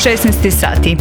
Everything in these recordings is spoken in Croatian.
16 sati.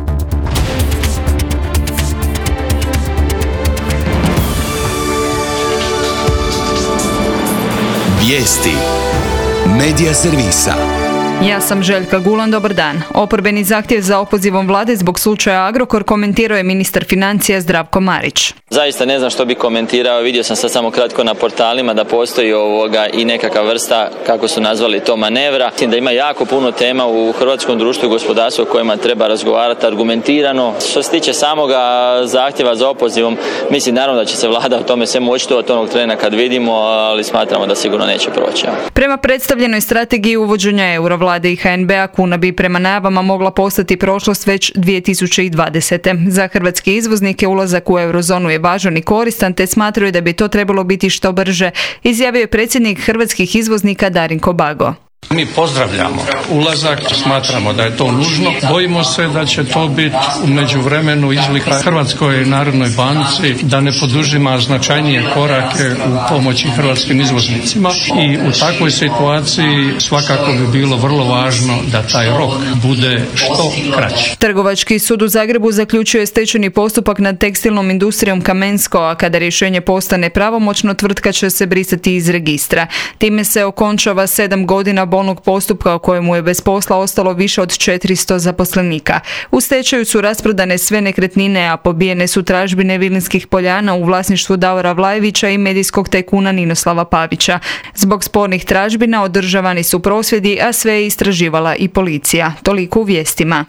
Vijesti Medija servisa. Ja sam Željka Gulan, dobar dan. Oporbeni zahtjev za opozivom vlade zbog slučaja Agrokor komentirao je ministar financija Zdravko Marić. Zaista ne znam što bi komentirao, vidio sam sad samo kratko na portalima da postoji i nekakva vrsta, kako su nazvali to, manevra. Mislim da ima jako puno tema u hrvatskom društvu i gospodarstvu o kojima treba razgovarati argumentirano. Što se tiče samoga zahtjeva za opozivom, mislim naravno da će se vlada o tome sve moći od onog trena kad vidimo, ali smatramo da sigurno neće proći. Prema predstavljenoj strategiji uvođenja eura vlade i HNB-a, kuna bi prema najavama mogla postati prošlost već 2020. Za hrvatske izvoznike ulazak u eurozonu je važan i koristan, te smatraju da bi to trebalo biti što brže, izjavio je predsjednik hrvatskih izvoznika Darinko Bago. Mi pozdravljamo ulazak, smatramo da je to nužno. Bojimo se da će to biti u međuvremenu izlika Hrvatskoj narodnoj banci da ne poduzima značajnije korake u pomoći hrvatskim izvoznicima i u takvoj situaciji svakako bi bilo vrlo važno da taj rok bude što kraći. Trgovački sud u Zagrebu zaključio je stečajni postupak nad tekstilnom industrijom Kamensko, a kada rješenje postane pravomoćno, tvrtka će se brisati iz registra. Time se okončava 7 godina bolnog postupka u kojemu je bez posla ostalo više od 400 zaposlenika. U stečaju su rasprodane sve nekretnine, a pobijene su tražbine Vilinskih Poljana u vlasništvu Davora Vlajevića i medijskog tajkuna Ninoslava Pavića. Zbog spornih tražbina održavani su prosvjedi, a sve je istraživala i policija. Toliko u vijestima.